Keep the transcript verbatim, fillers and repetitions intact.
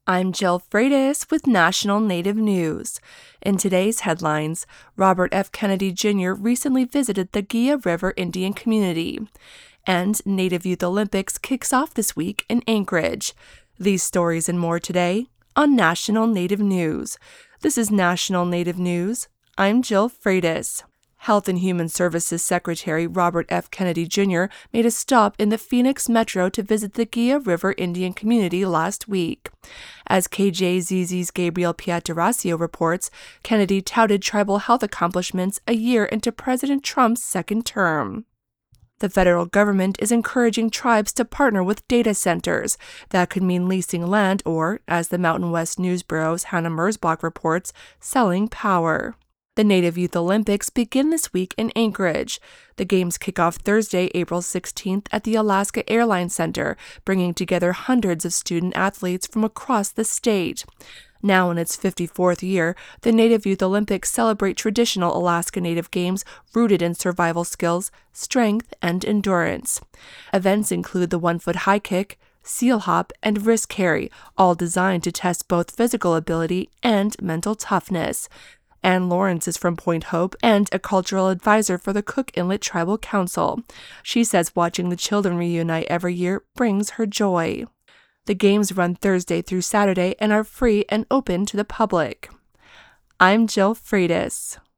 I'm Jill Freitas with National Native News. In today's headlines, Robert F. Kennedy Junior recently visited the Gila River Indian community, and Native Youth Olympics kicks off this week in Anchorage. These stories and more today on National Native News. This is National Native News. I'm Jill Freitas. Health and Human Services Secretary Robert F. Kennedy Junior made a stop in the Phoenix Metro to visit the Gila River Indian community last week. As K J Z Z's Gabriel Pietrasio reports, Kennedy touted tribal health accomplishments a year into President Trump's second term. The federal government is encouraging tribes to partner with data centers. That could mean leasing land or, as the Mountain West News Bureau's Hannah Merzbach reports, selling power. The Native Youth Olympics begin this week in Anchorage. The games kick off Thursday, April sixteenth at the Alaska Airlines Center, bringing together hundreds of student athletes from across the state. Now in its fifty-fourth year, the Native Youth Olympics celebrate traditional Alaska Native games rooted in survival skills, strength, and endurance. Events include the one-foot high kick, seal hop, and wrist carry, all designed to test both physical ability and mental toughness. Ann Lawrence is from Point Hope and a cultural advisor for the Cook Inlet Tribal Council. She says watching the children reunite every year brings her joy. The games run Thursday through Saturday and are free and open to the public. I'm Jill Freitas.